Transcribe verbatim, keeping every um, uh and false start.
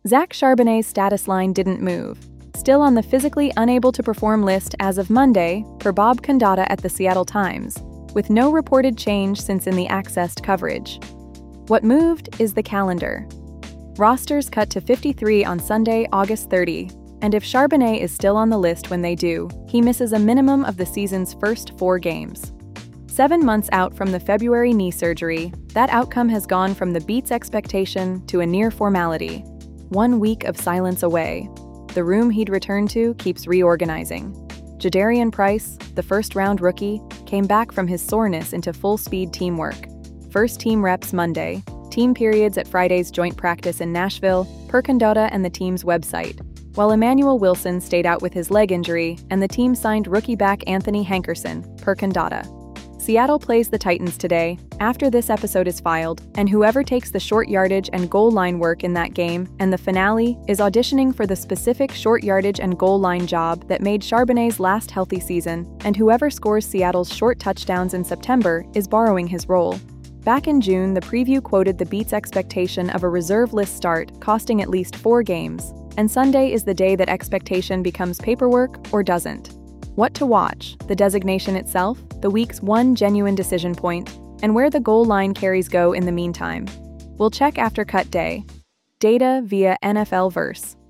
Zach Charbonnet's status line didn't move, still on the physically unable to perform list as of Monday, per Bob Condotta at the Seattle Times, with no reported change since in the accessed coverage. What moved is the calendar. Rosters cut to fifty-three on Sunday, August thirtieth, and if Charbonnet is still on the list when they do, he misses a minimum of the season's first four games. Seven months out from the February knee surgery, that outcome has gone from the Beats' expectation to a near formality. One week of silence away. The room he'd return to keeps reorganizing. Jadarian Price, the first-round rookie, came back from his soreness into full-speed teamwork. First team reps Monday, team periods at Friday's joint practice in Nashville, per Condotta and the team's website, while Emmanuel Wilson stayed out with his leg injury and the team signed rookie back Anthony Hankerson, per Condotta. Seattle plays the Titans today, after this episode is filed, and whoever takes the short yardage and goal line work in that game and the finale is auditioning for the specific short yardage and goal line job that made Charbonnet's last healthy season, and whoever scores Seattle's short touchdowns in September is borrowing his role. Back in June, the preview quoted the Beats' expectation of a reserve list start costing at least four games, and Sunday is the day that expectation becomes paperwork or doesn't. What to watch, the designation itself, the week's one genuine decision point, and where the goal line carries go in the meantime. We'll check after cut day. Data via N F L Verse.